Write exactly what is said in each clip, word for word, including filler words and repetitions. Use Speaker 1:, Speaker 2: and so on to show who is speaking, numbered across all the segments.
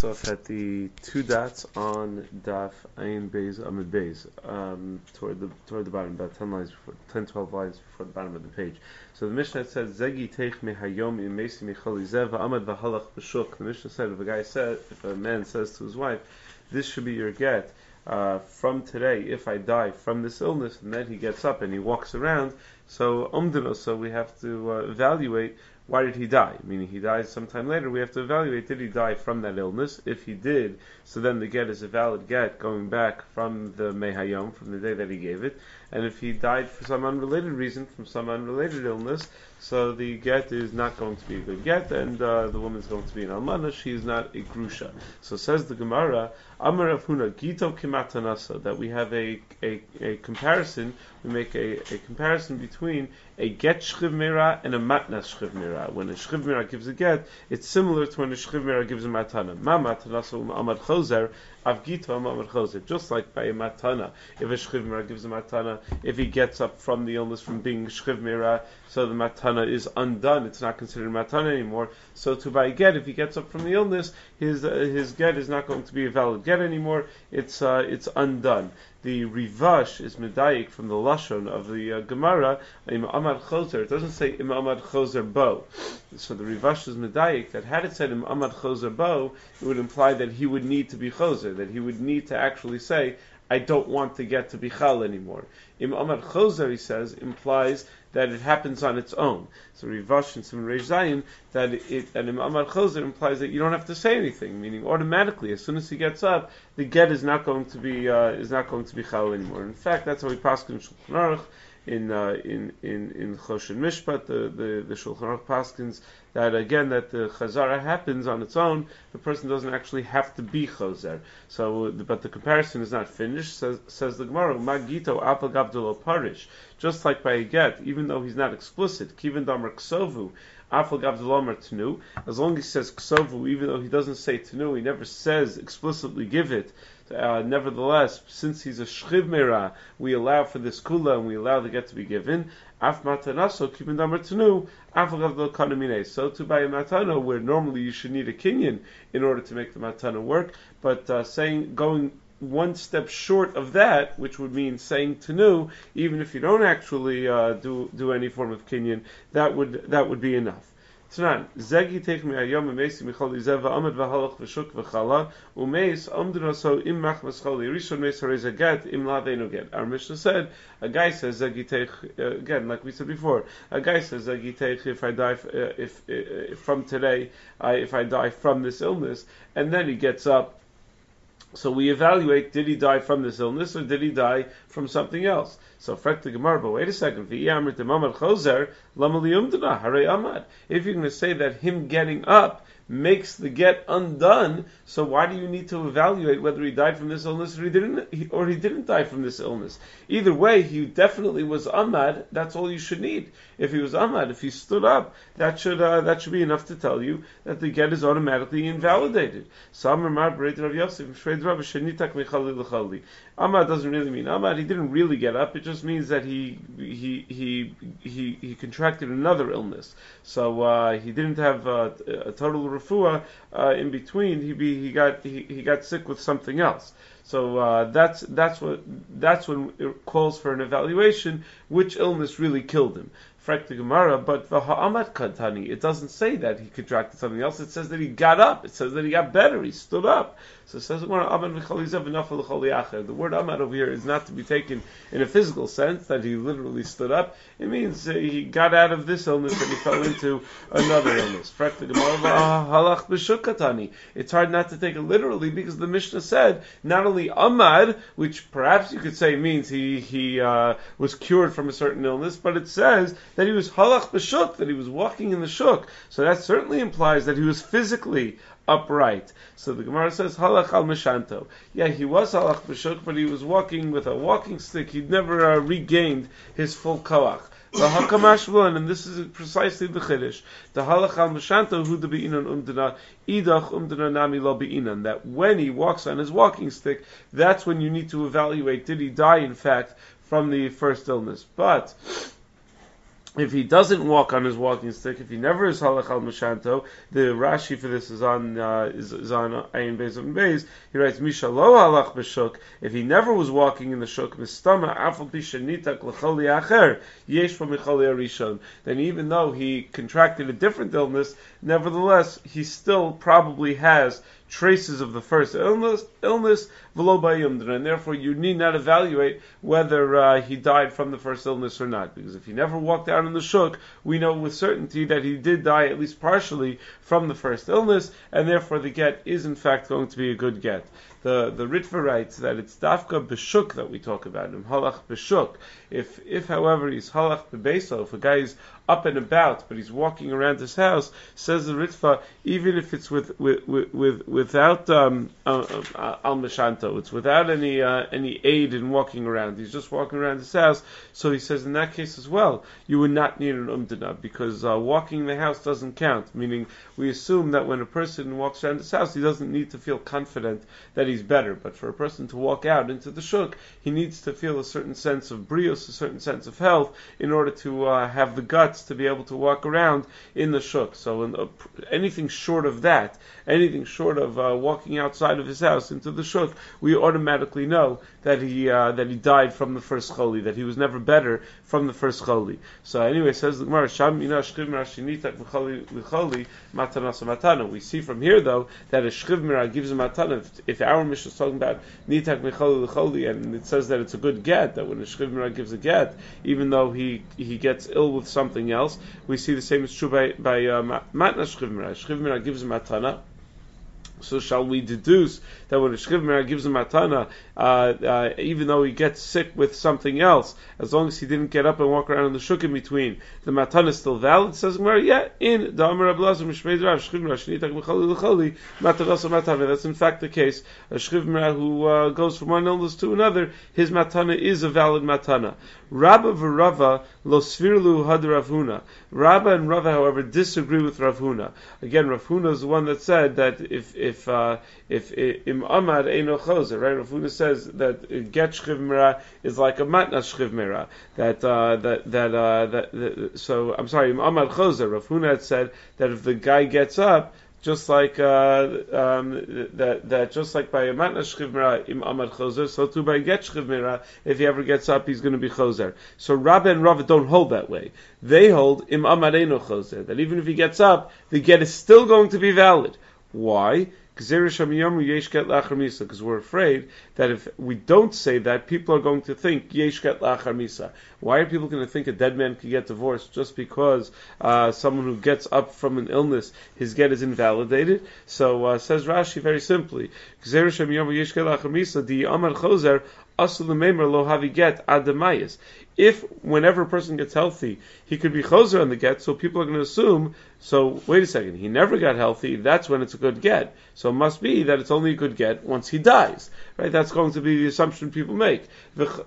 Speaker 1: left off at the two dots on Daf Ayin Beis Amud Beis, um, toward the toward the bottom, about ten lines, before, ten, twelve lines before the bottom of the page. So the Mishnah says, "Zegi teich mehayom im mesi michali zev amad v'halach b'shuk." The Mishnah said, if a guy said, if a man says to his wife, "This should be your get uh, from today. If I die from this illness," and then he gets up and he walks around. So umdino, so we have to uh, evaluate. Why did he die? Meaning he dies sometime later. We have to evaluate, did he die from that illness? If he did, so then the get is a valid get going back from the Mehayom, from the day that he gave it. And if he died for some unrelated reason, from some unrelated illness, so the get is not going to be a good get, and uh, the woman's going to be an almana. She is not a grusha. So says the Gemara, Amar Rav Huna Gito Kimatanasa, that we have a, a, a comparison, we make a, a comparison between a get shchiv mira and a matnas shchiv mira. When a shchiv mira gives a get, it's similar to when a shchiv mira gives a matana. Ma matanasa um amad chozer, avgito um amad chozer. Just like by a matana, if a shchiv mira gives a matana, if he gets up from the illness from being shchiv mira, so the matana is undone. It's not considered matana anymore. So to buy a get, if he gets up from the illness, his uh, his get is not going to be a valid get anymore. It's uh, it's undone. The Rivash is medayik from the lashon of the uh, Gemara. Im Amad Chozer. It doesn't say Im Amad Chozer Bo. So the Rivash is medayik that had it said Im Amad Chozer Bo, it would imply that he would need to be Chozer, that he would need to actually say, I don't want to get to Bichal anymore. Im Amad Chozer, he says, implies that it happens on its own. So Rivash and Simon Reish Zayin, that it, and Im Amad Chozer implies that you don't have to say anything, meaning automatically, as soon as he gets up, the get is not going to be uh, is not going to be Chal anymore. In fact, that's how we pass in Shulchan Aruch, in uh, in in in Choshen Mishpat, the the, the Shulchan Aruch paskins that again that the Chazara happens on its own. The person doesn't actually have to be Chozer. So, but the comparison is not finished. Says says the Gemara, Magito Apal Gavdolo Parish. Just like by a get, even though he's not explicit, Kivin Damar Ksovu. As long as he says ksovu, even though he doesn't say tenu, he never says explicitly give it. Uh, nevertheless, since he's a shchiv mera, we allow for this kula and we allow the get to be given. Af matanaso kibin damar tenu, af agavdol kanamine. So to buy a matana, where normally you should need a kinyan in order to make the matana work, but uh, saying going one step short of that, which would mean saying tenu, even if you don't actually uh, do do any form of kinyan, that would that would be enough. Tanan zegi teich me'ayom meisi michali zeva amad v'halach v'shuk v'chala umeis amduna so im mach v'schali rishon meis harei get im laveinu get. Our Mishnah said a guy says zegi teich uh, again, like we said before, a guy says zegi teich if I die uh, if, uh, if from today I, if I die from this illness, and then he gets up. So we evaluate, did he die from this illness or did he die from something else? So, frak the Gemara, but wait a second. If you're going to say that him getting up makes the get undone, so why do you need to evaluate whether he died from this illness or he didn't, or he didn't die from this illness? Either way, he definitely was amad. That's all you should need. If he was amad, if he stood up, that should uh, that should be enough to tell you that the get is automatically invalidated. Amad doesn't really mean amad. He didn't really get up. It just means that he he he he, he contracted another illness. So uh, he didn't have uh, a total refuah uh, in between. He be, he got he, he got sick with something else. So uh, that's that's what that's when it calls for an evaluation. Which illness really killed him? Frak the Gemara, but v'ha'amad katani. It doesn't say that he contracted something else. It says that he got up. It says that he got better. He stood up. So it says the word amad over here is not to be taken in a physical sense that he literally stood up. It means uh, he got out of this illness and he fell into another illness. Frak the Gemara, halach b'shuk katani. It's hard not to take it literally because the Mishnah said not only amad, which perhaps you could say means he he uh, was cured from a certain illness, but it says that he was halach b'shuk, that he was walking in the shuk. So that certainly implies that he was physically upright. So the Gemara says halach al mishanto. Yeah, he was halach b'shuk, but he was walking with a walking stick. He'd never uh, regained his full koach. And this is precisely the chiddush. The halach al mishanto hu de beinan umdana idach umdana nami lo beinan. That when he walks on his walking stick, that's when you need to evaluate, did he die in fact from the first illness. But if he doesn't walk on his walking stick, if he never is halach al mashanto, the Rashi for this is on uh, is, is on Ayin Beis and Beis. He writes Misha lo halach b'shuk. If he never was walking in the shuk, mistama afal pi shenitak l'choli acher yesh from l'choli arishon. Then even though he contracted a different illness, nevertheless he still probably has traces of the first illness, illness, v'lo ba'yumdra, and therefore you need not evaluate whether uh, he died from the first illness or not, because if he never walked out in the shuk, we know with certainty that he did die at least partially from the first illness, and therefore the get is in fact going to be a good get. The the Ritva writes that it's dafka b'shuk that we talk about him, halach b'shuk. If if however he's halach b'beso, if a guy is up and about but he's walking around his house, says the Ritva, even if it's with with with, with without um, uh, uh, al mashanto, it's without any uh, any aid in walking around. He's just walking around his house. So he says in that case as well, you would not need an umdana because uh, walking in the house doesn't count. Meaning we assume that when a person walks around his house, he doesn't need to feel confident that he he's better, but for a person to walk out into the shuk, he needs to feel a certain sense of brios, a certain sense of health, in order to uh, have the guts to be able to walk around in the shuk. So in the, anything short of that, anything short of uh, walking outside of his house into the shuk, we automatically know that he uh, that he died from the first choli, that he was never better from the first choli. So anyway, says the Gemara, Sham mina shchiv mira shinitak v'choli v'choli matanas matana. We see from here though that a shchiv mira gives a matana. If, if our Mishnah is talking about nitak v'choli v'choli, and it says that it's a good get, that when a shchiv mira gives a get, even though he he gets ill with something else, we see the same is true by by uh, matna shchiv mira. Shchiv mira gives a matana. So shall we deduce that when a shchiv mira gives a matana, uh, uh, even though he gets sick with something else, as long as he didn't get up and walk around in the shuk in between, the matana is still valid? Says Gemara, yeah, in the Amar Abelazar Mishmei Rav shchiv mira shnitak b'choli l'choli matanas matana. That's in fact the case. A shchiv mira who uh, goes from one illness to another, his matana is a valid matana. Rabba v'Rava lo svirlu had Rav Huna. Rabba and Rava, however, disagree with Rav Huna. Again, Rav Huna is the one that said that if if uh, if im amad eino chozer, right? Rav Huna says that get shchiv mira is like a matnas shchiv mira. That uh, that that, uh, that that so I'm sorry, im amad chozer. Rav Huna had said that if the guy gets up, just like uh, um, that, that just like by a matnas shchiv mira im amad chozer, so too by get shchiv mira, if he ever gets up, he's going to be chozer. So Rabba and Rava don't hold that way. They hold im amad eino chozer, that even if he gets up, the get is still going to be valid. Why? Because we're afraid that if we don't say that, people are going to think yesh get lachar misa. Why are people going to think a dead man can get divorced just because uh, someone who gets up from an illness, his get is invalidated? So uh, says Rashi very simply, if whenever a person gets healthy, he could be chozer on the get, so people are going to assume, so wait a second, he never got healthy, that's when it's a good get. So it must be that it's only a good get once he dies. Right? That's going to be the assumption people make. We see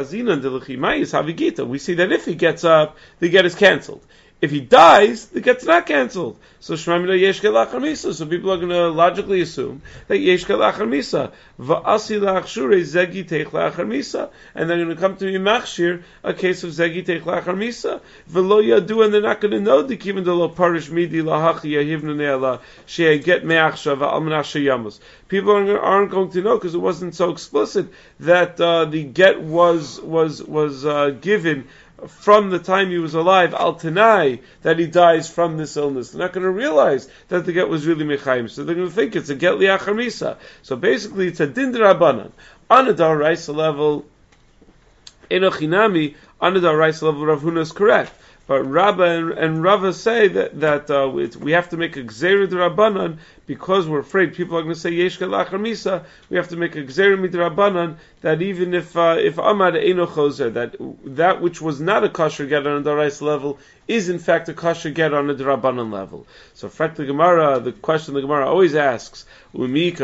Speaker 1: that if he gets up, the get is cancelled. If he dies, the get's not cancelled. So Shemamina yesh get lachar misa. So people are going to logically assume that yesh get lachar misa. Va'asi la'achshure zegi teich lachar misa. And they're going to come to Machshir, a case of zegi teich lachar misa. V'lo yadu, and they're not going to know the kiven de lo parish midi lahachi yahivnu ne'ala shei get me'achshav almanach sheyamus. People aren't going to know because it wasn't so explicit that uh, the get was was was uh, given from the time he was alive, al tanai, that he dies from this illness. They're not going to realize that the get was really mechayim, so they're going to think it's a get liachar misa. So basically, it's a din d'Rabbanan. On a daraisa level, enochinami, on a daraisa level, Rav Huna is correct. But Rabba and, and Rava say that that uh, we have to make a gzeira d'Rabbanan because we're afraid people are going to say yesh get lachar misa. We have to make a gzeira midrabbanan that even if uh, if amad eino chozer, that that which was not a kosher get on a darais level is in fact a kosher get on a d'Rabbanan level. So, fret the Gemara, the question the Gemara always asks: How can you do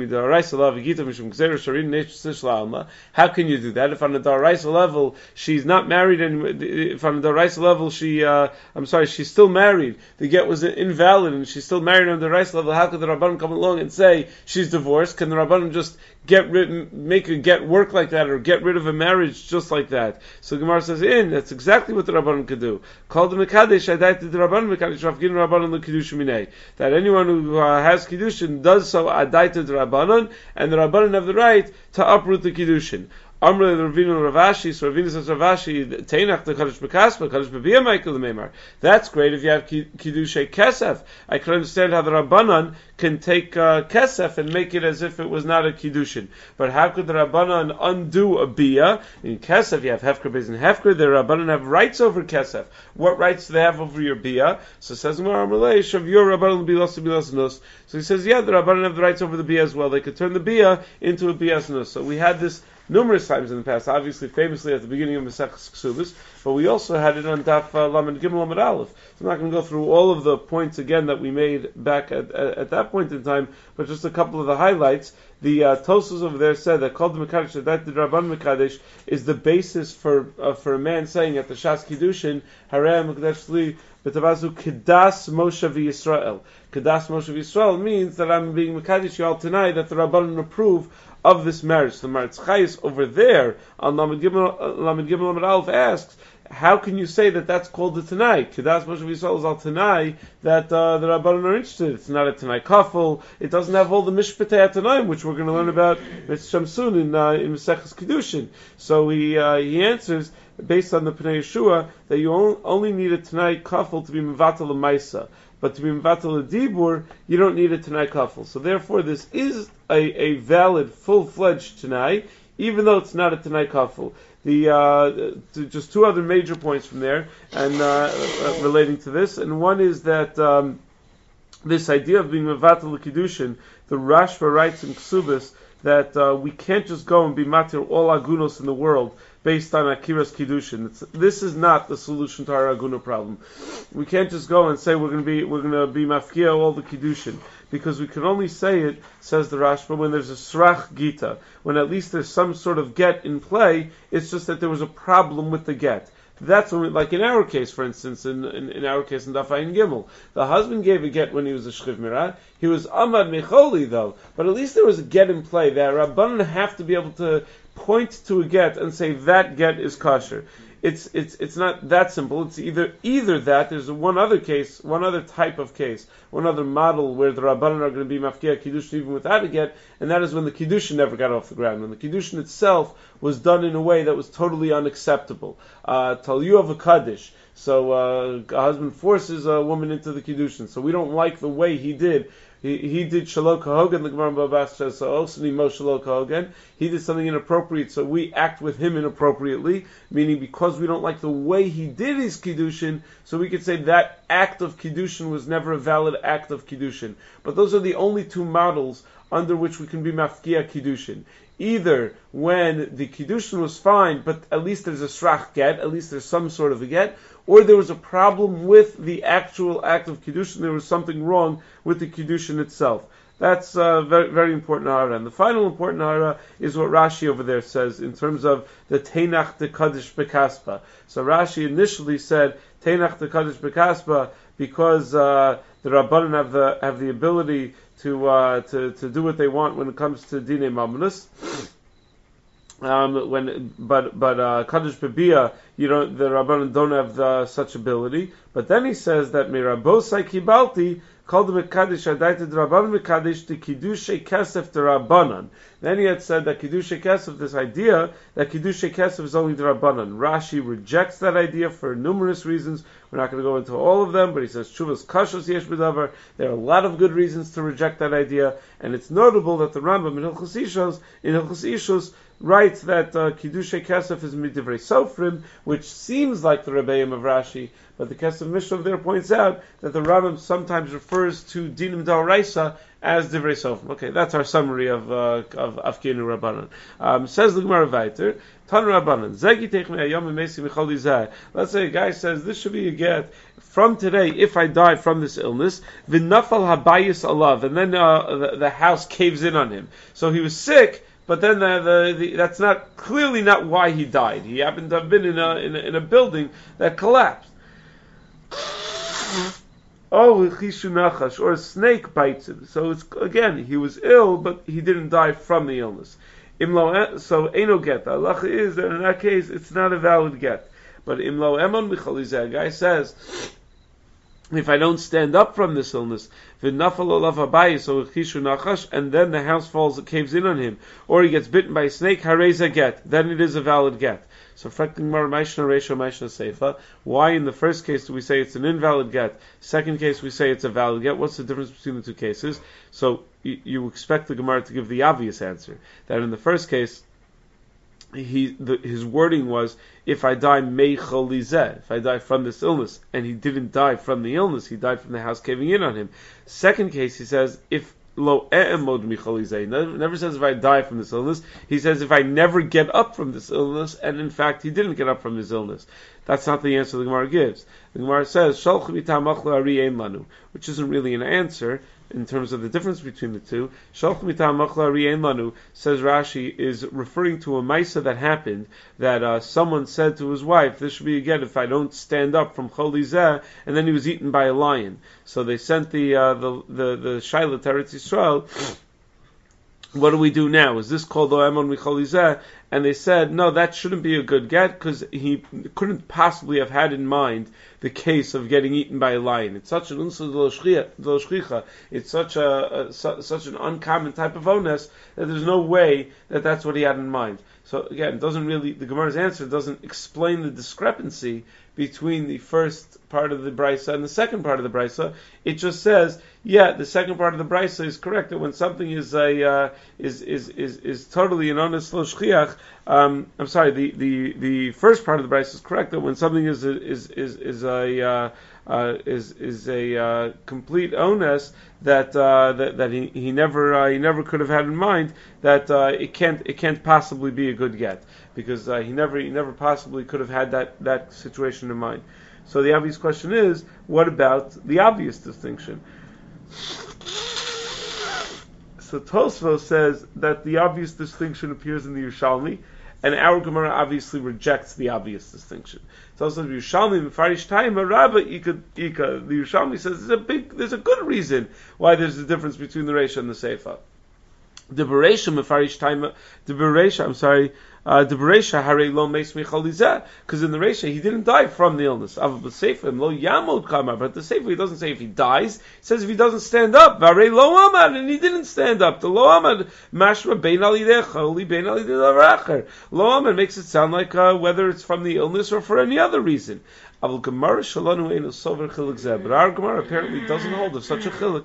Speaker 1: that if on a daraisa level she's not married, and if on a daraisa level she, uh, I'm sorry, she's still married, the get was invalid, and she's still married on the daraisa level? How could the Rabbanan come along and say she's divorced? Can the Rabbanan just get rid, make a get work like that, or get rid of a marriage just like that? So the Gemara says, in that's exactly what the Rabbanan could do. Called the Mekadesh, Adaita the Rabbanan Mekadesh, Rafgin Rabbanan l'Kiddush Minei. That anyone who uh, has Kiddushin does so Adaita the Rabbanan, and the Rabbanan have the right to uproot the Kiddushin. Amr Ravinu Ravashi, so Ravinu says Ravashi, Teinach the Kaddish Bekaspa, Kaddish Bebiyah Michael the Meimar. That's great if you have Kiddushay Kesef. I can understand how the Rabbanan can take uh, Kesef and make it as if it was not a Kiddushin. But how could the Rabbanan undo a Biyah? In Kesef, you have Hefker Beis and Hefker, the Rabbanan have rights over Kesef. What rights do they have over your Biyah? So says Gemara Amalei, Shav your Rabbanan Bilas Bilas Nus. So he says, yeah, the Rabbanan have the rights over the Biyah as well. They could turn the Biyah into a Biyas Nus. So we had this numerous times in the past, obviously famously at the beginning of Maseches Ksubos, but we also had it on Daf uh, Lamed Gimel Lamed Aleph. So I'm not going to go through all of the points again that we made back at, at, at that point in time, but just a couple of the highlights. The uh, Tosfos over there said that called the Mekadesh, that the Rabban Mekadesh is the basis for uh, for a man saying at the Shas Kiddushin, Harei Mekadesh Li B'Tavazu Kedas Moshe V'Yisrael. Kedas Moshe V'Yisrael means that I'm being Mekadesh Yal tonight, that the Rabbanan approve of this marriage. The Maritz Chayis over there on Lamed Gimel Lamed Gimel Lamed Aleph asks, how can you say that that's called a Tanai? Kedas Moshe V'Yisrael is al Tanai that uh, the Rabbanan are interested. It's not a Tanai Kafel. It doesn't have all the Mishpatei Tanaim, which we're going to learn about Mitzvah soon in uh, in Maseches Kiddushin. So he uh, he answers based on the Pnei Yeshua that you only need a Tanai Kafel to be Mevatel Maisa. But to be Mevatel Dibur, you don't need a Tanai Kafel. So therefore, this is a, a valid, full-fledged Tanai, even though it's not a Tanai Kafel. The uh, just two other major points from there, and uh, uh, relating to this, and one is that um, this idea of being Mevatel Kiddushin, the Rashba writes in Ksubos that uh, we can't just go and be matir all agunos in the world based on Akiras Kiddushin. It's, this is not the solution to our aguna problem. We can't just go and say we're going to be we're going to be mafkia all the Kiddushin, because we can only say it, says the Rashba, when there's a srach gita, when at least there's some sort of get in play. It's just that there was a problem with the get. That's when we, like in our case, for instance, in, in, in our case in Daf Ayin Gimel, the husband gave a get when he was a shchiv mirah. He was amad mecholi though, but at least there was a get in play. The Rabbanan have to be able to point to a get and say that get is kosher. It's it's it's not that simple. It's either either that. There's one other case, one other type of case, one other model where the Rabbanan are going to be mafkia kiddushin even without a get, and that is when the kiddushin never got off the ground, when the kiddushin itself was done in a way that was totally unacceptable. Uh, Talyu of a kaddish. So uh, a husband forces a woman into the kiddushin. So we don't like the way he did. He, he did shalom kahogan, the Gemara Babas says, so also mo shalom kahogan. He did something inappropriate, so we act with him inappropriately, meaning because we don't like the way he did his kiddushin, so we could say that act of kiddushin was never a valid act of kiddushin. But those are the only two models under which we can be mafkia kiddushin. Either when the kiddushin was fine, but at least there's a srach get, at least there's some sort of a get, or there was a problem with the actual act of kiddushin, there was something wrong with the kiddushin itself. That's uh, very, very important hara. And the final important hara is what Rashi over there says in terms of the Teinach de Kaddish Bekaspa. So Rashi initially said Teinach de Kaddish Bekaspa because uh, the Rabbanan have the have the ability to uh, to to do what they want when it comes to Dinei Mamnus. Um, when, but but uh, Kaddish Bebiyah, you don't, the Rabbanan don't have the, such ability. But then he says that Mirabosai Kibalti called the Mekadesh Adaita Rabbanan Mekadesh the Kiddushay Kesef the Rabbanan. Then he had said that Kiddushay Kesef, this idea that Kiddushay Kesef is only the Rabbanan. Rashi rejects that idea for numerous reasons. We're not going to go into all of them, but he says Shuvas Kashos Yesh B'Davar. There are a lot of good reasons to reject that idea, and it's notable that the Rambam in Hilchos Ishus in Hilchos Ishus writes that uh, Kiddushay Kesef is Midivrei Sofrim, which seems like the Rebbeim of Rashi, but the Kesef Mishnah there points out that the Rambam sometimes refers to Dinim D'Oraisa as Divrei Sofrim. Okay, that's our summary of uh, of Afkinu Rabbanan. Um, says the Gemara Vayter, Tan Rabbanan, Zegi Techme Ayom Mesi Michal Izah. Let's say a guy says, this should be a get from today, if I die from this illness, V'nafal Habayis Alav, and then uh, the, the house caves in on him. So he was sick, but then the, the, the, that's not clearly not why he died. He happened to have been in a in a, in a building that collapsed. Oh, chishu nachash, or a snake bites him. So it's again, he was ill, but he didn't die from the illness. Imlo, so eno get. The halacha is that in that case, it's not a valid get. But imlo emon michalizeh, a guy says, if I don't stand up from this illness, v'nafal olav habayis, so chishu nachash, and then the house falls, caves in on him, or he gets bitten by a snake, hareza get. Then it is a valid get. So, why in the first case do we say it's an invalid get? Second case we say it's a valid get. What's the difference between the two cases? So, you, you expect the Gemara to give the obvious answer. That in the first case, he the, his wording was, if I die meichalizeh, if I die from this illness, and he didn't die from the illness, he died from the house caving in on him. Second case, he says, if lo e'emod michalizeh, never says if I die from this illness, he says if I never get up from this illness, and in fact he didn't get up from his illness. That's not the answer the Gemara gives. The Gemara says, shalchu mitam achla ari ein lanu, which isn't really an answer in terms of the difference between the two. Shalchu mitam achla ari ein lanu, says Rashi, is referring to a maisa that happened, that uh, someone said to his wife, this should be a get if I don't stand up from cholizeh, and then he was eaten by a lion. So they sent the uh, the the, the Shaila to Eretz Yisrael. What do we do now? Is this called Oemon Micholizeh? And they said, no, that shouldn't be a good get because he couldn't possibly have had in mind the case of getting eaten by a lion. It's such an unsa d'lo. It's such a, a su, such an uncommon type of onus that there's no way that that's what he had in mind. So again, it doesn't really, the Gemara's answer doesn't explain the discrepancy between the first part of the brisa and the second part of the brisa. It just says, yeah, the second part of the brisa is correct, that when something is a uh, is, is is is totally an honest lo shchiach. Um, I'm sorry, the, the, the first part of the brisa is correct, that when something is a, is is is a uh, uh, is is a uh, complete onus, that uh, that that he, he never uh, he never could have had in mind, that uh, it can't it can't possibly be a good get, because uh, he never he never possibly could have had that, that situation in mind. So the obvious question is, what about the obvious distinction? So Tosfos says that the obvious distinction appears in the Yerushalmi, and our Gemara obviously rejects the obvious distinction. It's also the Yerushalmi Mefarish Taima Rabba Ika Ika. The Yerushalmi says there's a big, there's a good reason why there's a difference between the Reisha and the Seifa. The Bereisha Mefarish Taima, the Bereisha, I'm sorry, uh, the Bereisha Harei Lo Meis Michalizeh, because in the Reisha he didn't die from the illness. But the Seifa Lo Yamod Kamar, but the Seifa he doesn't say if he dies. He says if he doesn't stand up, Harei Lo Amad, and he didn't stand up. The Lo Amad Mashma Bein Alidecha, Oli Bein Alidecha. Lo Amad makes it sound like uh, whether it's from the illness or for any other reason. But our Gemara apparently doesn't hold of such a chiluk.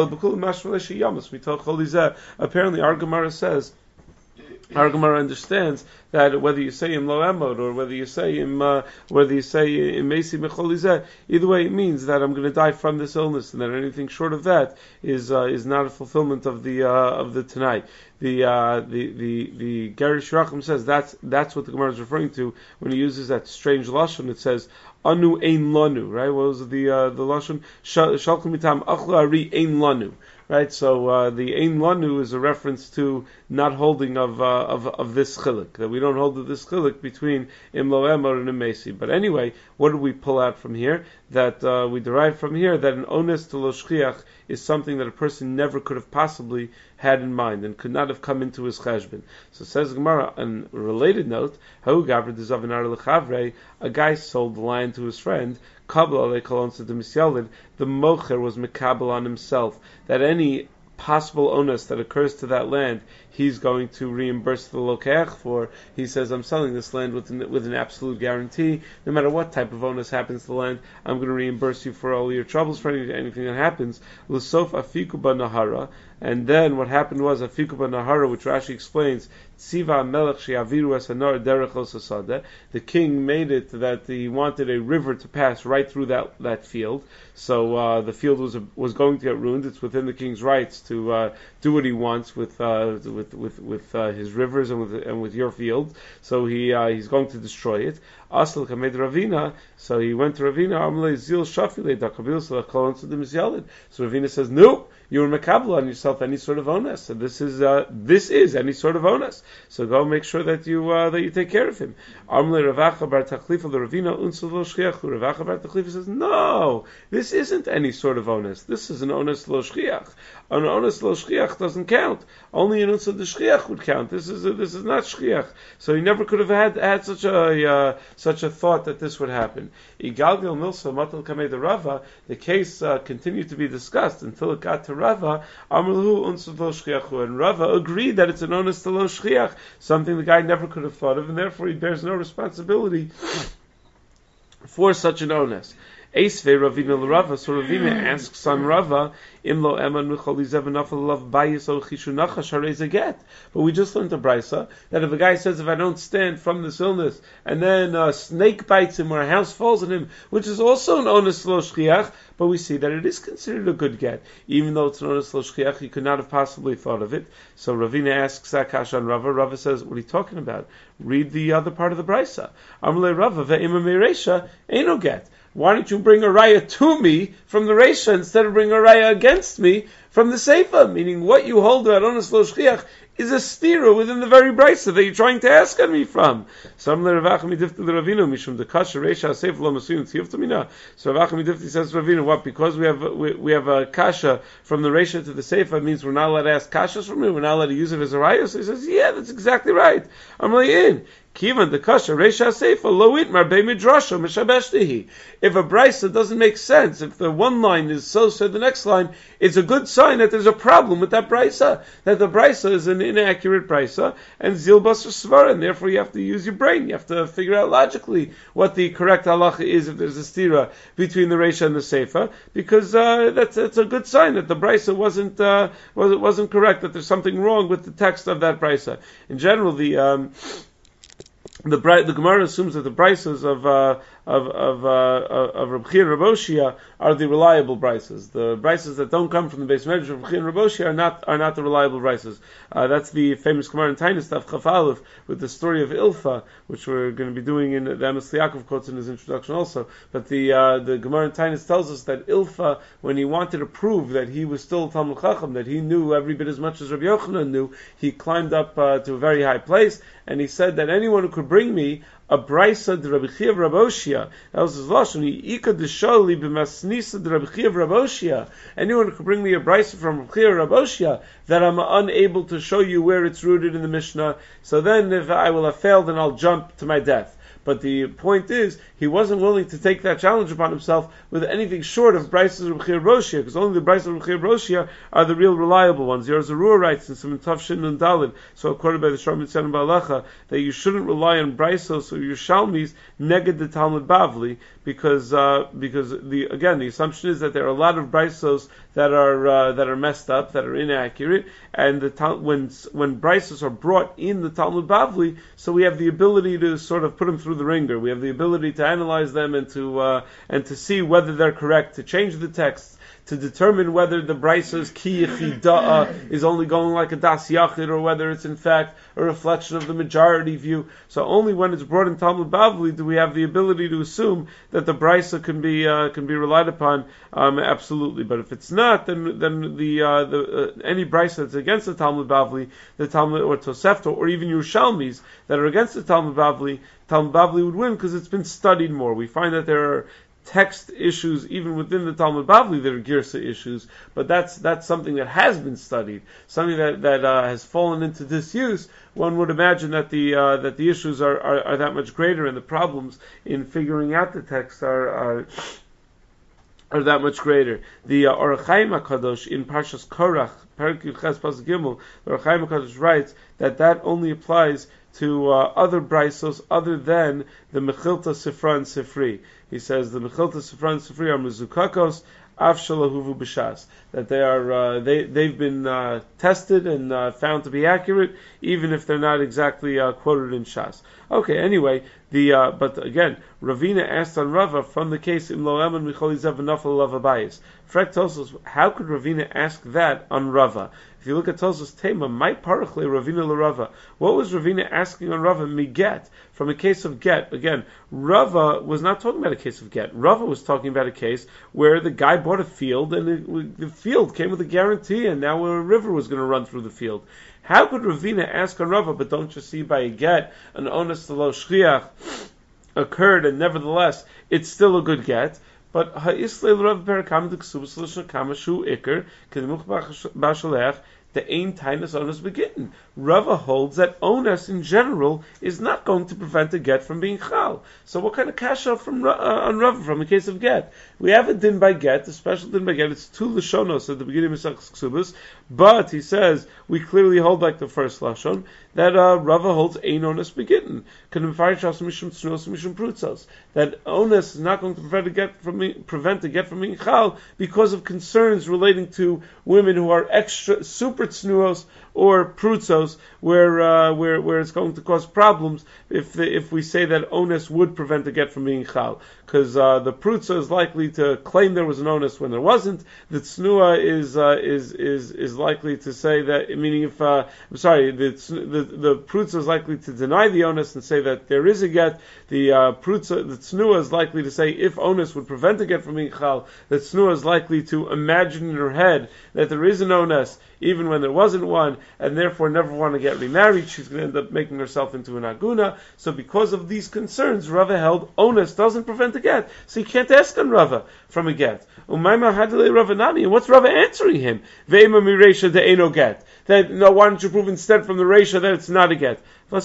Speaker 1: Apparently our Gemara says, our Gemara understands that whether you say im lo emod or whether you say im uh, whether you say im mesi mecholizeh, either way it means that I'm going to die from this illness, and that anything short of that is uh, is not a fulfillment of the uh, of the Tanai. The uh, the the the Gerish Racham says that's that's what the Gemara is referring to when he uses that strange lashon. It says anu ein lanu, right? What was the uh, the lashon? Shalkum mitam achla ari ein lanu. Right, so uh, the Ein Lanu is a reference to not holding of uh, of of this chiluk, that we don't hold of this chiluk between Im Lo Emor and Im Mesi. But anyway, what do we pull out from here? That uh, we derive from here that an onus to lo shchiach is something that a person never could have possibly had in mind and could not have come into his cheshbon. So says Gemara, on a related note, Ha'u gavra dezavinar lechavre, a guy sold the land to his friend. Kabbalah lekolonsa de misyalid, the mocher was mekabel on himself that any possible onus that occurs to that land, he's going to reimburse the lokeach for. He says, I'm selling this land with an, with an absolute guarantee. No matter what type of onus happens to the land, I'm going to reimburse you for all your troubles, for any, anything that happens. L'sof afiku nahara. And then what happened was afiku nahara, which Rashi explains, tziva melech she'aviru es hanar derech osasadeh. The king made it that he wanted a river to pass right through that, that field. So uh, the field was was going to get ruined. It's within the king's rights to uh, do what he wants with uh, with with with uh, his rivers and with and with your field. So he uh, he's going to destroy it. Asal kamed Ravina. So he went to Ravina. Amle zil shafile dakabil salachol. So Ravina says, no, you were makabel on yourself any sort of onus. So this is uh, this is any sort of onus. So go make sure that you uh, that you take care of him. Amle Ravacha bar Tachlifa the Ravina unsul lo shchiach. Ravacha bar Tachlifa says, no, this isn't any sort of onus. This is an onus lo shchiach. An onus lo shchiach doesn't count. Only an unsa de shchiach would count. This is a, this is not shchiach. So he never could have had had such a uh, such a thought that this would happen. Igalgil milsa matal kamei de Rava. The case uh, continued to be discussed until it got to Rava. Amrulu unsa lo shchiachu, and Rava agreed that it's an onus to lo shchiach, something the guy never could have thought of, and therefore he bears no responsibility for such an onus. Eisve Ravina l'Rava, so Ravina asks on Rava, Imlo eman michol izev love bayis o chishu nachash harei get. But we just learned a brisa that if a guy says, if I don't stand from this illness, and then a snake bites him or a house falls on him, which is also an onus lo shchiach, but we see that it is considered a good get, even though it's an onus lo shchiach, he could not have possibly thought of it. So Ravina asks Akash on Rava. Rava says, what are you talking about? Read the other part of the brisa. Amle Rava ve'ima meresha eino get. Why don't you bring a raya to me from the Reisha instead of bring a raya against me from the Seifa? Meaning, what you hold about onus lo shchiach is a stira within the very brisa that you're trying to ask on me from. So Rav Acha Midifti says to Ravina, what? Because we have we, we have a kasha from the Reisha to the Seifa, means we're not allowed to ask kashas from him. We're not allowed to use it as a raya. So he says, yeah, that's exactly right. I'm like in. Kivan the kasha reisha seifa lo itmar be midrasha mishabeshtihi. If a brisa doesn't make sense, if the one line is so, so the next line, it's a good sign that there's a problem with that brisa, that the brisa is an inaccurate brisa, and zilbas or svara, and therefore you have to use your brain. You have to figure out logically what the correct halacha is if there's a stira between the reisha and the seifa, because uh, that's that's a good sign that the brisa wasn't uh, was wasn't correct, that there's something wrong with the text of that brisa. In general, the um, The, the Gemara assumes that the brises of uh, of of uh, of Reb Chia and Reb Oshia are the reliable brises. The brises that don't come from the base measure of Reb Chia and Reb Oshia are not are not the reliable brises. Uh, that's the famous Gemara in Tainis Daf Chaf Aleph with the story of Ilfa, which we're going to be doing in the Amos Yaakov quotes in his introduction also. But the uh, the Gemara in Tainis tells us that Ilfa, when he wanted to prove that he was still Talmud Chacham, that he knew every bit as much as Rabbi Yochanan knew, he climbed up uh, to a very high place, and he said that anyone who could bring me a brisa de Rabbi Chia Reb Oshia, that was his lashon. Ika deshali b'masnisa de Rabbi Chia Reb Oshia. Anyone who could bring me a brisa from Rabbi Chia Reb Oshia that I'm unable to show you where it's rooted in the Mishnah, so then if I will have failed, then I'll jump to my death. But the point is, he wasn't willing to take that challenge upon himself with anything short of Brises of Reb Chia Reb Oshia, because only the Brises of Reb Chia Reb Oshia are the real reliable ones. Yer Zarua writes in some Tafshin and Dalid, so quoted by the Shor Mitzvah Ba'alacha, that you shouldn't rely on Brises or Yerushalmis neged the Talmud Bavli, because uh, because the again the assumption is that there are a lot of Brises that are uh, that are messed up, that are inaccurate, and the when when Brises are brought in the Talmud Bavli, so we have the ability to sort of put them through the ringer. We have the ability to analyze them and to uh, and to see whether they're correct, to change the text, to determine whether the Brisa's ki yichida'a is only going like a das yachid, or whether it's in fact a reflection of the majority view. So only when it's brought in Talmud Bavli do we have the ability to assume that the Brisa can be uh, can be relied upon um, absolutely. But if it's not, then then the uh, the uh, any Brisa that's against the Talmud Bavli, the Talmud or Tosefta, or even Yerushalmis that are against the Talmud Bavli, Talmud Bavli would win because it's been studied more. We find that there are text issues even within the Talmud Bavli that are Girsa issues, but that's that's something that has been studied, something that that uh, has fallen into disuse. One would imagine that the uh, that the issues are, are, are that much greater, and the problems in figuring out the text are are, are that much greater. The uh, Orach Chaim HaKadosh in Parshas Korach, Perek Yudches Pasuk Gimel, the Orach Chaim HaKadosh writes that that only applies to uh, other brisos other than the Mechilta, Sifra, and Sifri. He says the Mechilta, Sifra, and Sifri are Mezukakos, Avshalahuvu B'Shas, that they are uh, they they've been uh, tested and uh, found to be accurate, even if they're not exactly uh, quoted in Shas. Okay, anyway, the uh, but again, Ravina asked on Rava from the case Im Lo Eman Michol Izev Nafal Lav Abayis. Frek tells us, how could Ravina ask that on Rava? If you look at Tosfos Tema, my parachle Ravina LaRava. What was Ravina asking on Rava? Miget, from a case of get. Again, Rava was not talking about a case of get. Rava was talking about a case where the guy bought a field and the, the field came with a guarantee, and now a river was going to run through the field. How could Ravina ask on Rava, but don't you see by a get, an onus lo shchiach occurred, and nevertheless, it's still a good get? But ha'isle Rav perakam de ksubas l'shna kamashu iker kedemuch b'shalech the ain tainus onus begitten. Rava holds that onus in general is not going to prevent a get from being chal. So what kind of kasha from uh, on Rava from a case of get? We have a din by get, a special din by get. It's two lashonos at the beginning of Mesach Ksubas, but he says we clearly hold like the first lashon that uh, Rava holds ain onus begitten. That onus is not going to prevent a get from being, prevent a get from being chal because of concerns relating to women who are extra super tznuos or prutzos, where uh, where where it's going to cause problems if the, if we say that onus would prevent a get from being chal, because uh, the prutza is likely to claim there was an onus when there wasn't. The tznuah is uh, is is is likely to say that, meaning if uh, I'm sorry, the the the prutza is likely to deny the onus and say that there is a get. The uh, prutza, the tznuah is likely to say if onus would prevent a get from being chal, the tznuah is likely to imagine in her head that there is an onus even when there wasn't one, and therefore never want to get remarried. She's going to end up making herself into an aguna. So because of these concerns, Rava held onus doesn't prevent a get. So you can't ask on Rava from a get. And what's Rava answering him? Ve'ema mireisha de'eno get. That, no, why don't you prove instead from the reisha that it's not a get?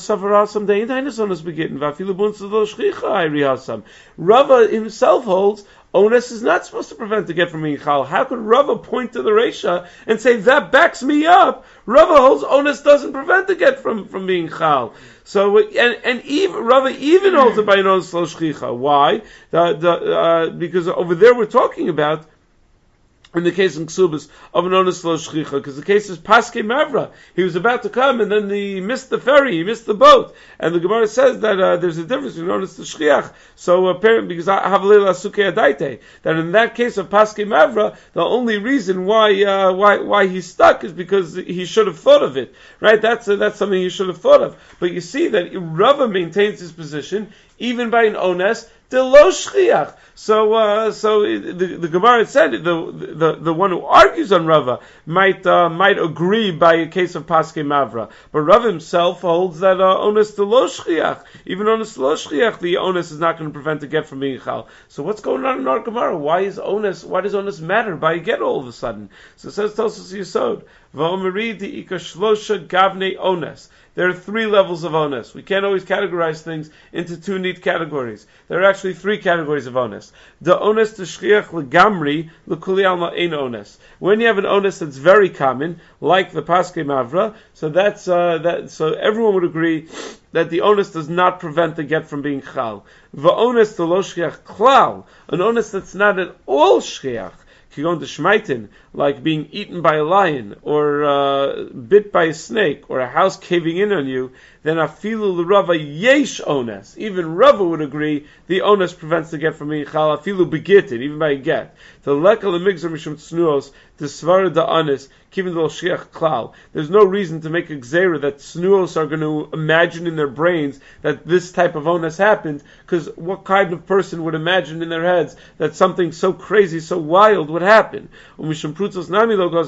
Speaker 1: Rava himself holds onus is not supposed to prevent the get from being chal. How could Rava point to the reisha and say that backs me up? Rava holds onus doesn't prevent the get from, from being chal. So and and even Rava even holds it by an onus lo shchicha. Why? The, the, uh, because over there we're talking about, in the case in Ksubas, of an onus lo shchicha, because the case is Paske Mavra. He was about to come, and then he missed the ferry, he missed the boat. And the Gemara says that uh, there's a difference between onus to shchiach. So apparently, because Havalel Asuke Adaite, that in that case of Paske Mavra, the only reason why uh, why why he's stuck is because he should have thought of it. Right? That's uh, that's something he should have thought of. But you see that Rava maintains his position, even by an onus, de lo shchiach. So, uh, so the, the Gemara said the, the the one who argues on Rava might uh, might agree by a case of Paske Mavra, but Rava himself holds that uh, onus de lo shchiach, even onus de lo shchiach, the onus is not going to prevent a get from being chal. So, what's going on in our Gemara? Why is onus? Why does onus matter by a get all of a sudden? So it says Tosfos Yesod, va'omeri di'ika shlosha gavnei onus. There are three levels of onus. We can't always categorize things into two neat categories. There are actually three categories of onus. The onus to shchiach legamri lekuli alma ein onus. When you have an onus that's very common, like the Paske Mavra, so that's uh, that. So everyone would agree that the onus does not prevent the get from being chal. The onus to lo shchiach klal, an onus that's not at all shchiach, kigon de shmaitin, like being eaten by a lion, or uh, bit by a snake, or a house caving in on you, then afilu l'Rava yesh onus. Even Rava would agree the onus prevents the get from being chal, afilu begitin, even by a get. The lekal migzor mishum tznuos, the svara da onus, kivin del shiach klal. There's no reason to make a gzera that tznuos are going to imagine in their brains that this type of onus happened, because what kind of person would imagine in their heads that something so crazy, so wild would happen? And since it's not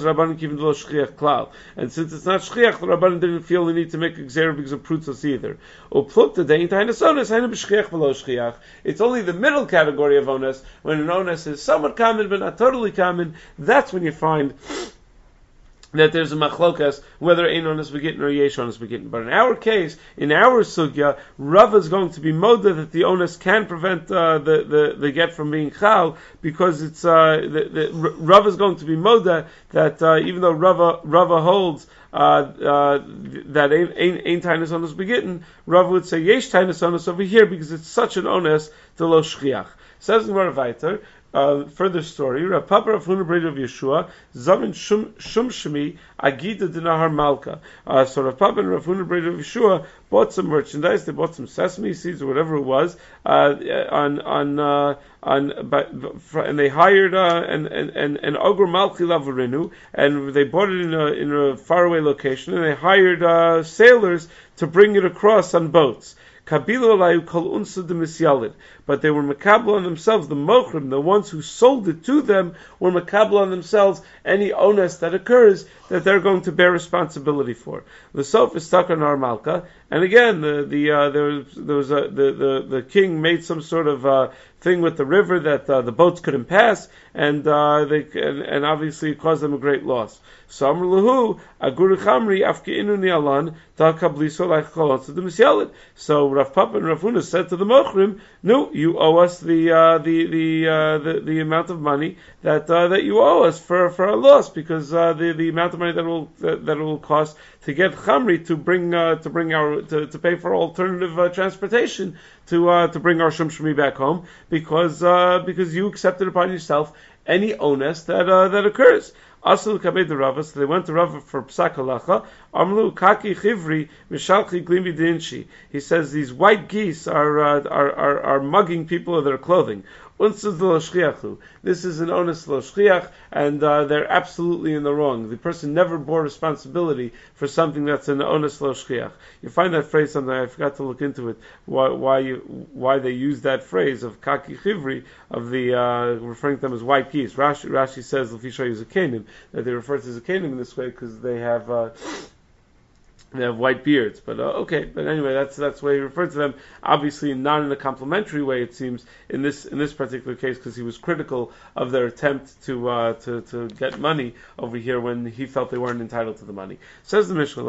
Speaker 1: shchiach, the Rabbanan didn't feel the need to make a gzera because of prutzos either. It's only the middle category of onus, when an onus is somewhat common but not totally common. That's when you find that there's a machlokas whether ein onus begitten or yesh onus begitten. But in our case, in our sugya, Rava is going to be moda that the onus can prevent uh, the, the the get from being chal, because it's uh, the, the Rava is going to be moda that uh, even though Rava Rava holds uh, uh, that ein ein tainus onus begitten, Rava would say yesh tainus onus over here because it's such an onus to lo shchiach. Says the Gemara weiter. Uh, further story, Rav Papa Rav Huna Breda of Yeshua, Zavin Shum Shemi Agida Dinahar Malka. Uh, so Rav Papa and Rav Huna Breda of Yeshua bought some merchandise. They bought some sesame seeds or whatever it was, uh, on on uh, on, by, and they hired uh, an an an, an Ogur Malchi Lavarinu, and they bought it in a in a faraway location, and they hired uh, sailors to bring it across on boats. Kabilu alayu kol unsa de misyalid. But they were makabel on themselves, the mochrim, the ones who sold it to them, were makabel on themselves any onus that occurs that they're going to bear responsibility for. The sof is stuck on our malka, and again, the the uh, there was there was a, the, the the king made some sort of uh, thing with the river that uh, the boats couldn't pass, and uh, they and, and obviously it caused them a great loss. So Amr Lahu Agur Chamri Afkeinu Nialan Takabliso like Kolon to the Misyalid. So Rav Papa and Rav Huna said to the Mochrim, no, you owe us the uh, the the, uh, the the amount of money that uh, that you owe us for for our loss, because uh, the the amount of money that will that, that it will cost to get Chamri to bring uh, to bring our to, to pay for alternative uh, transportation to uh, to bring our Shum Shmi back home, because uh, because you accepted upon yourself any onus that uh, that occurs. Also, so they went to Rava for Psak Halacha. Amlu Kaki Chivri Mishalchi Glimi Dinshi. He says these white geese are, uh, are are are mugging people of their clothing. This is an onus lo shchiach, and uh, they're absolutely in the wrong. The person never bore responsibility for something that's an onus lo shchiach. You find that phrase something, I forgot to look into it, why why, you, why they use that phrase of kaki chivri, of the uh, referring to them as white geese. Rashi, Rashi says Lefisha is a Zakenim, that they refer to Zakenim in this way because they have uh, they have white beards, but uh, okay. But anyway, that's that's the way he referred to them. Obviously, not in a complimentary way. It seems in this in this particular case, because he was critical of their attempt to uh, to to get money over here when he felt they weren't entitled to the money. Says the Mishnah,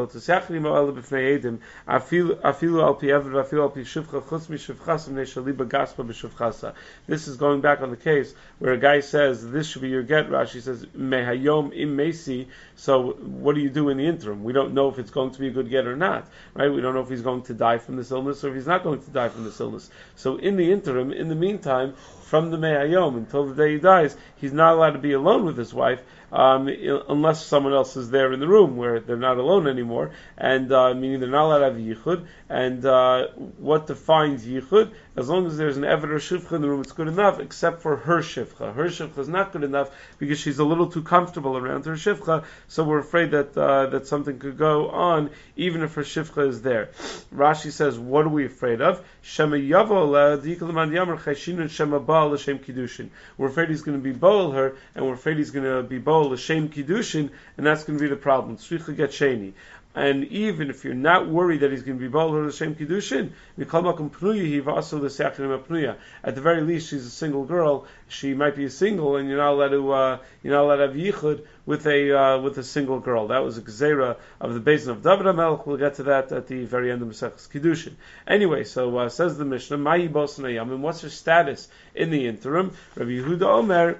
Speaker 1: this is going back on the case where a guy says this should be your get. Rashi says mehayom im mesi. So what do you do in the interim? We don't know if it's going to be a good get or not, right? We don't know if he's going to die from this illness or if he's not going to die from this illness. So in the interim, in the meantime, from the Me'ayom until the day he dies, he's not allowed to be alone with his wife, um, unless someone else is there in the room where they're not alone anymore, and uh, meaning they're not allowed to have yichud. And uh, what defines yichud? As long as there's an eved or shivcha in the room, it's good enough, except for her shivcha. Her shivcha is not good enough because she's a little too comfortable around her shivcha, so we're afraid that uh, that something could go on even if her shivcha is there. Rashi says, what are we afraid of? Shema yavo dikalaman yamar chayshinu shema baal l'shem kiddushin. We're afraid he's going to be boel her, and we're afraid he's going to be boel l'shem kiddushin, and that's going to be the problem. Tzricha get sheni. And even if you're not worried that he's going to be Baal Hashem Kiddushin, at the very least, she's a single girl. She might be a single, and you're not allowed to uh, you're not allowed to have yichud with a uh, with a single girl. That was a gzeira of the basin of David HaMelech. We'll get to that at the very end of Maseches Kiddushin. Anyway, so uh, says the Mishnah, Ma'i Bosanayam, and what's her status in the interim? Rabbi Yehuda Omer.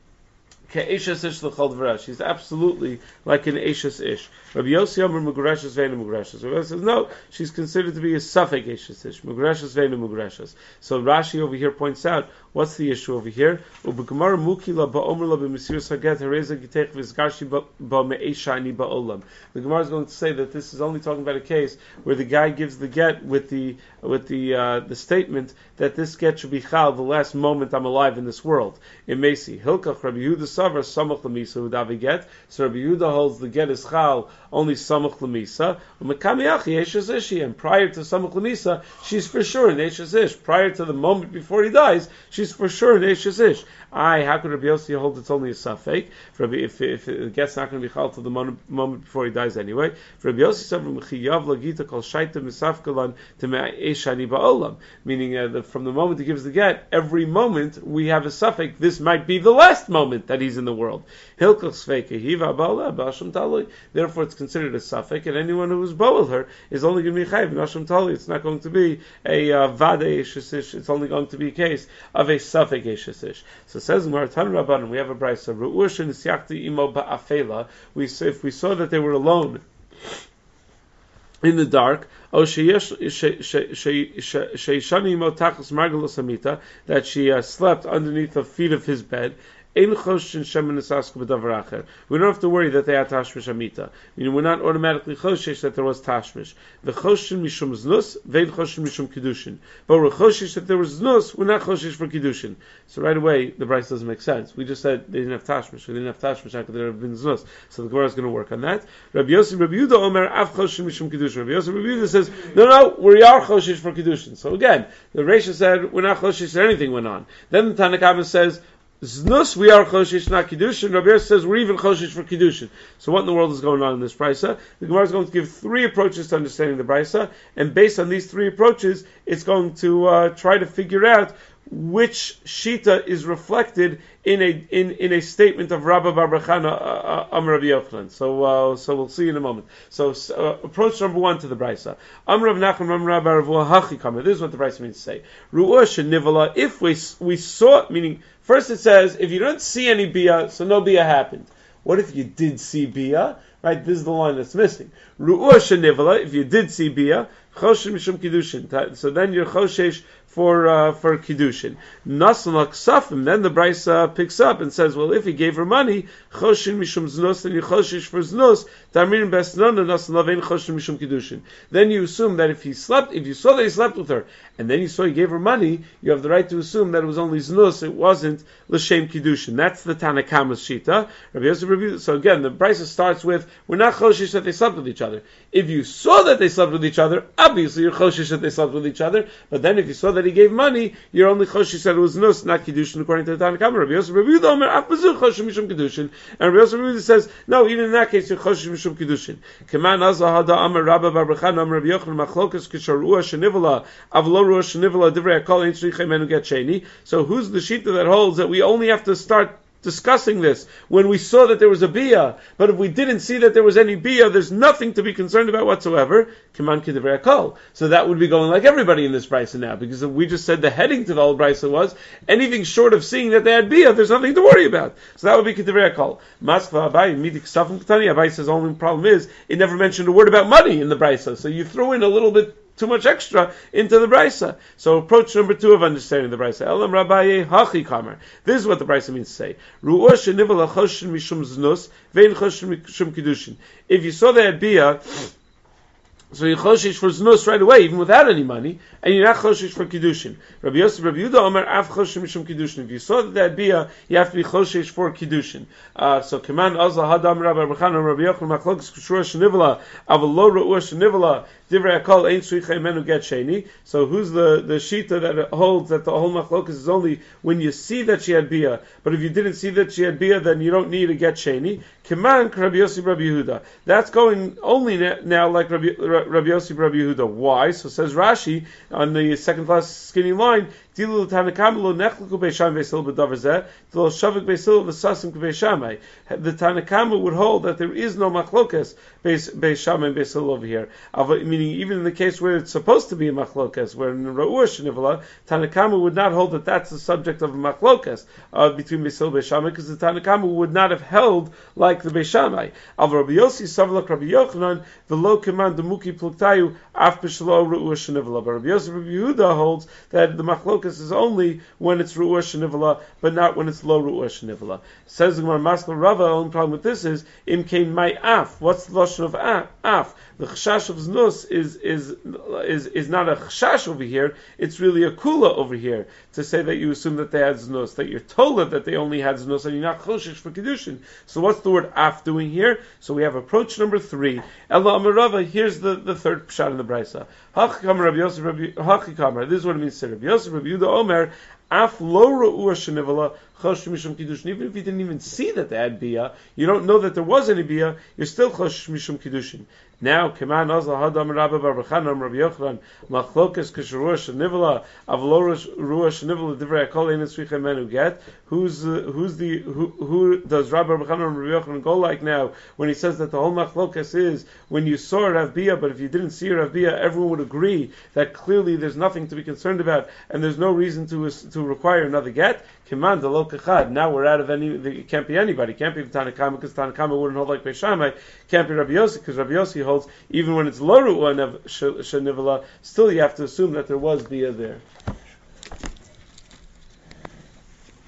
Speaker 1: She's absolutely like an Eishes Ish. Rabbi Yossi Omer Mugreshas Veina Mugreshas. Rabbi Yossi says no, she's considered to be a Safek Eishes Ish. Mugreshas Veina Mugreshas. So Rashi over here points out, what's the issue over here? Ubegemara Mukila Ba'omer La B'Mesir Saget Hareza Gitech V'Zgarshi Ba'Me'eshani Ba'olam. The Gemara is going to say that this is only talking about a case where the guy gives the get with the with the uh, the statement that this get should be chal the last moment I'm alive in this world. In Mesi Hilkach Rabbi Yehuda Samach Lamisa Udavi get. So Rabbi Yehuda holds the get is chal only Samach Lamisa. And prior to Samach Lamisa, she's for sure an Eishes Ish. Prior to the moment before he dies, she's for sure an Eishes Ish. I, how could Rabbi Yossi hold it's only a Safek? If, if the get's not going to be chal till the moment, moment before he dies anyway. Rabbi Yossi said, meaning uh, the, from the moment he gives the get, every moment we have a Safek. This might be the last moment that he's in the world. Therefore, it's considered a Safek, and anyone who is boel her is only going to be chayv nashim tali. It's not going to be a uh, vade eishes ish. It's only going to be a case of a Safek eishes ish. So it says in Maratan Rabbanan, we have a brayso. Ru'ush and siakti imo ba'afela. We say if we saw that they were alone in the dark, that she uh, slept underneath the feet of his bed, Ein choshin shemen nisasku b'davar acher. We don't have to worry that they had tashmish amita. Meaning we're not automatically choshish that there was tashmish. V'choshin mishum znus, vein choshin mishum kiddushin. But we're choshish that there was znus, we're not choshish for kiddushin. So right away, the price doesn't make sense. We just said they didn't have tashmish. They didn't have tashmish. How could there have been znus? So the Gemara is going to work on that. Rabbi Yossi, Rabbi Yehuda Omer, Av choshin mishum kiddushin. Rabbi Yossi, Rabbi Yehuda says, no, no, we are choshish for kiddushin. So again, the Reisha said we're not choshish that anything went on. Then the Tanna Kama says, Znus, we are choshish, not kiddushin. Rabbi Yossi says we're even choshish for kiddushin. So what in the world is going on in this brisa? The Gemara is going to give three approaches to understanding the brisa, and based on these three approaches, it's going to uh, try to figure out which shita is reflected in a in, in a statement of Rabba Bar Bechana Am Rabbi Yochanan. So uh, so we'll see in a moment. So uh, approach number one to the brisa. Am Rav Nachman Am Rabba Ravua Hachi Kama. This is what the brisa means to say. Ru'ah shenivala. If we we saw, meaning first it says if you don't see any bia, so no bia happened. What if you did see bia? Right, this is the line that's missing. Ru'ah shenivala. If you did see bia, choshen mishum kiddushin. So then you're choshesh for uh, for kiddushin. Nasan l'aksafim. Then the brisa picks up and says, well, if he gave her money, choshin mishum znos, then you choshish for znos. Tamirin besnana nasan lavein choshin mishum kiddushin. Then you assume that if he slept, if you saw that he slept with her, and then you saw he gave her money, you have the right to assume that it was only znos, it wasn't l'shem kiddushin. That's the Tanna Kama's shita. Rabbi Yosef, Rabbi, so again, the brisa starts with, we're not choshish that they slept with each other. If you saw that they slept with each other, obviously you're choshish that they slept with each other. But then if you saw that he gave money, you're only choshish that it was nus, not kiddushin, according to the Tanna Kama. Rabbi Yosef, Rabbi Yehuda Omer, af bezuch choshish mishum kiddushin. And Rabbi Yosef, Rabbi Yehuda says, no, even in that case, you're choshish mishum kiddushin. Keman azah hada Amar Rabba Bar Bechana Amar Rabbi Yochanan machlokas kishar ruah shenivala avlo ruah shenivala divrei hakol ein tzricha menu get sheni. So who's the shita that holds that we only have to start discussing this when we saw that there was a bia, but if we didn't see that there was any bia, there's nothing to be concerned about whatsoever. Kiman kidivrei hakol. So that would be going like everybody in this brisa now, because we just said the heading to the whole brisa was anything short of seeing that they had bia, there's nothing to worry about. So that would be kidivrei hakol. Maskva Abai midik safim ketani. Abai says the only problem is it never mentioned a word about money in the brisa, so you threw in a little bit too much extra into the brisa. So approach number two of understanding the brisa. Elam Rabbaye Hachi Kamer. This is what the brisa means to say. Ru'ah shenivala choshin mishum znus vein choshin mishum kiddushin. If you saw that bia, so you choshish for znus right away, even without any money, and you're not choshish for kiddushin. Rabbi Yosef, Rabbi Yehuda Omer, af choshin mishum kiddushin. If you saw that that bia, you have to be choshish for kiddushin. Uh, so command azal hadam Rabbi Bechana Rabbi Yochanan machlokes kshura shenivala avalo ru'ah shenivala divrei hakol ein tzricha menu get sheni. So who's the the shita that holds that the whole machlokas is only when you see that she had bia, but if you didn't see that she had bia, then you don't need to get sheni. Command Rabbi Yosef, Rabbi Yehuda. That's going only now like Rabbi Rabbi Yossi Rabbi Yehuda. Why? So says Rashi on the second class skinny line. The Tanna Kama would hold that there is no machlokas Beis and Beis over here. Meaning, even in the case where it's supposed to be a machlokas, where in Ra'ur Shenivala, Tanna Kama would not hold that that's the subject of a machlokas uh, between Beis Hillel and Beis Shammai, because the Tanna Kama would not have held like the Beis Shammai. Av Rabbi Yossi Savlak Rabbi Yochanan v'lo keman demuki pluktayu af b'shelo Ra'ur Shenivala. But Rabbi Yossi Rabbi Yehuda holds that the machlokas is only when it's Ru'ah Shenivala, but not when it's low Ru'ah Shenivala. Says the Gemara Maskal Rava, the only problem with this is, Im Kain Mai Af. What's the Lashon of Af? The Chashash of Znus is, is, is, is not a Chashash over here, it's really a Kula over here, to say that you assume that they had Znus, that you're told that they only had Znus, and you're not Choshish for Kiddushin. So what's the word Af doing here? So we have approach number three. Ella Amar Rava, here's the, the third shot in the Brisa. Hachikam Rabbi Yosef, Hachikam, this is what it means to Rabbi Yosef, Rabbi Yehuda Omer, Af lo ru'ah shenivala chosh mishum kiddushin. Even if you didn't even see that they had bia, you don't know that there was any bia, you're still chosh mishum kiddushin. Now, Keman Azal Hadam Rabba Bar Bechana Rabbi Yochanan Machlokas Kishruah Shenivala Avlo Ruah Shenivala Divrei Hakol Ein Tzricha Menu Get. Who's uh, who's the who who does Rabbi Bar Bechana Rabbi Yochanan go like now when he says that the whole Machlokas is when you saw Rav Bia, but if you didn't see Rav Bia, everyone would agree that clearly there's nothing to be concerned about and there's no reason to to require another get. Keman Delo Kachad. Now we're out of any. It can't be anybody. It can't be the Tanna Kama because Tanna Kama wouldn't hold like Beis Shammai. Can't be Rabbi Yossi because Rabbi Yossi holds even when it's low ru'ah shenivala, still you have to assume that there was bia there.